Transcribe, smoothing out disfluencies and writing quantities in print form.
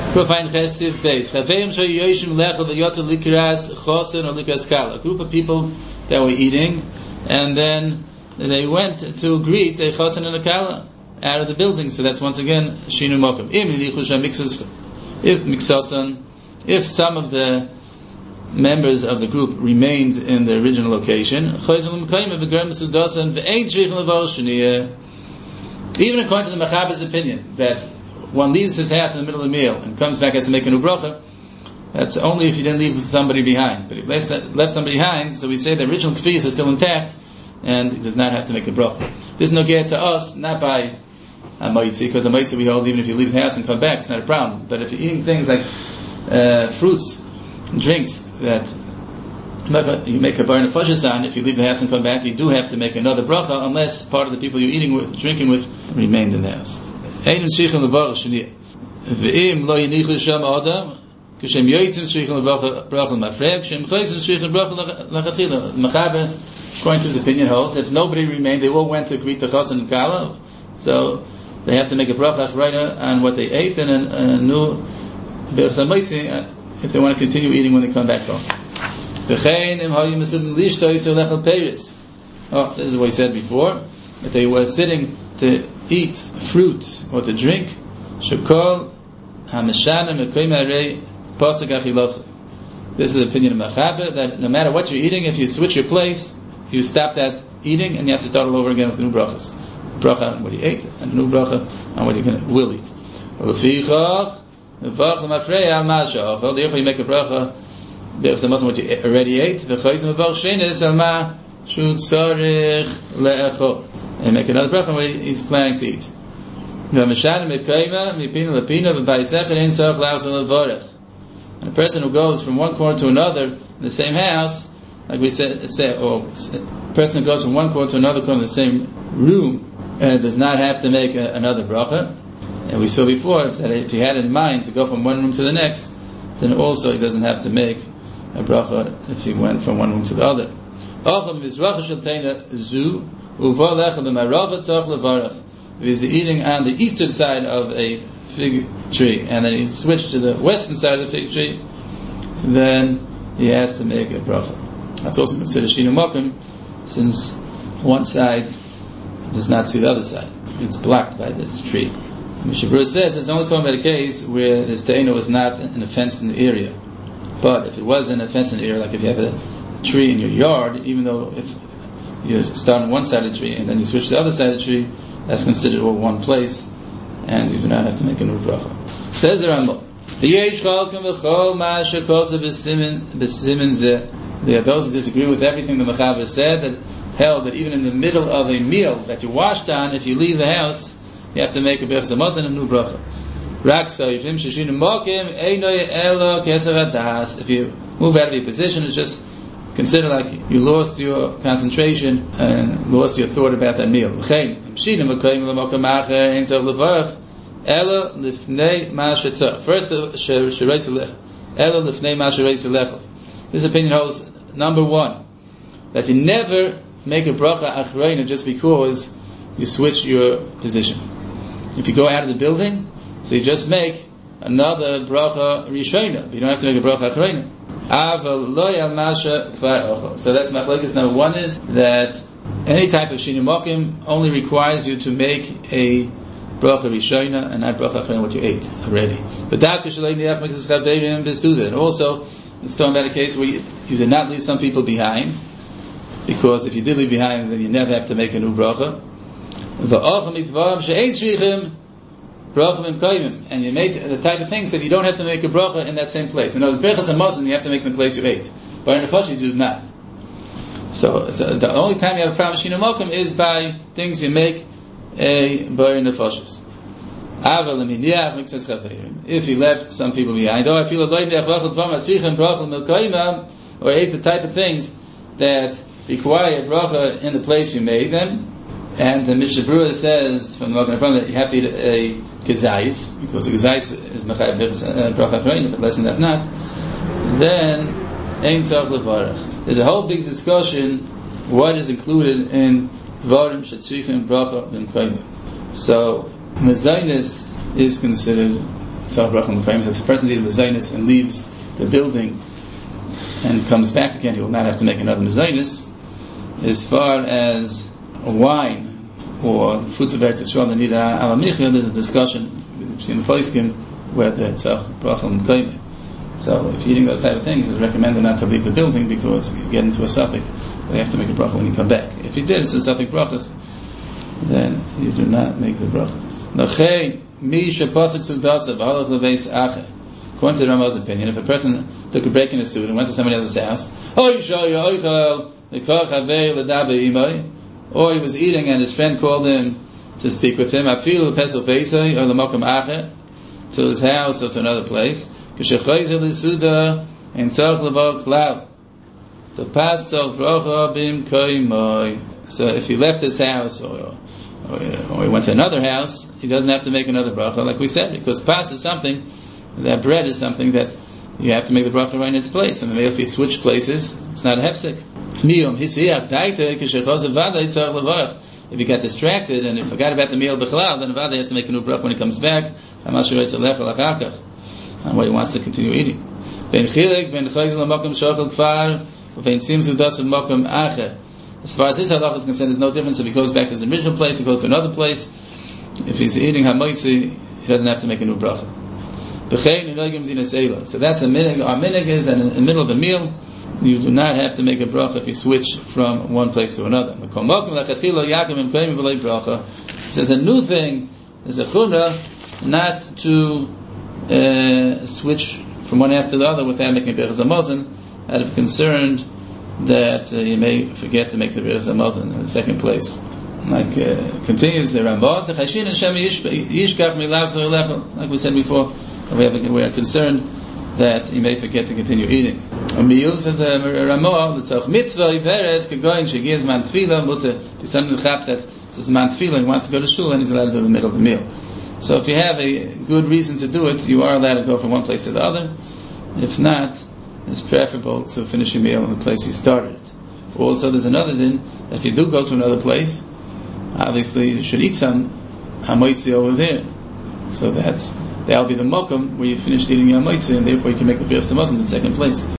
We'll find Chesiv base. A group of people that were eating, and then they went to greet a Chosen and a Kala out of the building. So that's once again Shinu Mokum. If some of the members of the group remained in the original location, even according to the Mechaber's opinion, that one leaves his house in the middle of the meal and comes back has to make a new bracha, that's only if you didn't leave somebody behind. But if you left somebody behind, so we say the original kfiyas is still intact, and it does not have to make a bracha. This is no get to us, not by a maitzi, because a maitzi we hold even if you leave the house and come back, it's not a problem. But if you're eating things like fruits and drinks that you make a bar nefashis on, if you leave the house and come back, you do have to make another bracha, unless part of the people you're eating with, drinking with, remained in the house. Ein shichin levar shni ve'im lo yinichu sham adam kishem yoytzim shichin levar bracha mafreg shem chayzim shichin bracha lachatchila. Mechaber, according to his opinion, holds if nobody remained, they all went to greet the Chosen and Kala, so they have to make a bracha achrayna on what they ate and a new berach samaisi if they want to continue eating when they come back home. V'chein im hayu mesudim lishto yisrael lechel peiris. Oh, this is what he said before. If they were sitting to eat fruit or to drink, shekol hameshana mekoyim harei pasuk achilosa. This is the opinion of Mechaber, that no matter what you're eating, if you switch your place, you stop that eating and you have to start all over again with new brachas. Bracha on what you ate and a new bracha on what you will eat. Therefore you make a bracha based on what you already ate. And make another bracha where he's planning to eat. And a person who goes from one corner to another in the same house, like we said, or a person who goes from one corner to another corner in the same room, does not have to make another bracha. And we saw before that if he had in mind to go from one room to the next, then also he doesn't have to make a bracha if he went from one room to the other. If he's eating on the eastern side of a fig tree and then he switched to the western side of the fig tree, then he has to make a bracha. That's also considered Shinu Mokum, since one side does not see the other side. It's blocked by this tree. Mishabur says it's only talking about a case where this te'ena was not an offense in the area. But if it was an offense in the area, like if you have a tree in your yard, even though if you start on one side of the tree and then you switch to the other side of the tree, that's considered all one place, and you do not have to make a new bracha. Says the Rambam, there are those who disagree with everything the Mechaber said, that held that even in the middle of a meal that you washed on, if you leave the house, you have to make a berach hamazon and a new bracha. If you move out of your position, it's just consider like you lost your concentration and lost your thought about that meal. First, this opinion holds, number one, that you never make a bracha achrayna just because you switch your position. If you go out of the building, so you just make another bracha rishayna, but you don't have to make a bracha achrayna. So that's machlokes. Number one is that any type of Shinu Mokum only requires you to make a bracha rishayna and not bracha achrayna what you ate already. But and also it's talking about a case where you did not leave some people behind, because if you did leave behind, then you never have to make a new bracha. And you make the type of things that you don't have to make a bracha in that same place. In other words, berachas hamazon you have to make in the place you ate. But in the nefashis you do not. So the only time you have a problem with Shinu Mokum is by things you make a bar nefashis. If you left some people behind, or ate the type of things that require bracha in the place you made them, and the Mishnah Berurah says from the Magen Avraham that you have to eat a gezayis, because a gezayis is mechayev bracha achrayna, but less than that not, then ein tzarich levarach. There's a whole big discussion what is included in dvarim shetzrichim bracha b'mkayim. So mezainis is considered tzarech bracha l'mekayim. If a person is eating mezainis and leaves the building and comes back again, he will not have to make another mezainis. As far as wine or fruits of Eretz Yisrael that need ala michya, there's a discussion between the poskim whether it's tzarech bracha l'mekayim. So if you're eating those type of things, it's recommended not to leave the building because you get into a suffix. You have to make a bracha when you come back. If you did, it's a suffix brachas, then you do not make the bracha. According to the Ramah's opinion, if a person took a break in his food and went to somebody else's house, or he was eating and his friend called him to speak with him, to his house or to another place, to pass so if he left his house or he went to another house, he doesn't have to make another bracha, like we said, because pas is something, that bread is something that you have to make the bracha right in its place. And if you switch places, it's not a hefsek. If you got distracted and you forgot about the meal b'chalal, then Vada has to make a new bracha when he comes back, and what he wants to continue eating. As far as this halach is concerned, there's no difference. If he goes back to his original place, he goes to another place. If he's eating hamoitzi, he doesn't have to make a new bracha. So that's a minhag. Our minhag is that in the middle of a meal, you do not have to make a bracha if you switch from one place to another. It says a new thing is a chumrah not to switch from one house to the other without making a birchas hamazon, out of concern that you may forget to make the birchas hamazon in the second place. Like continues the Rambam, like we said before, we are concerned that you may forget to continue eating. A meal, says Ramah, it's a mitzvah iveres kegoyin shegiz man tefillah mutter. If somebody that says man tefillah and wants to go to shul, and he's allowed to do it in the middle of the meal. So if you have a good reason to do it, you are allowed to go from one place to the other. If not, it's preferable to finish your meal in the place you started it. Also, there's another thing, that if you do go to another place, obviously you should eat some hamoitzi over there, so that that'll be the mokum where you finished eating your hamoitzi, and therefore you can make the birchas hamazon in the second place.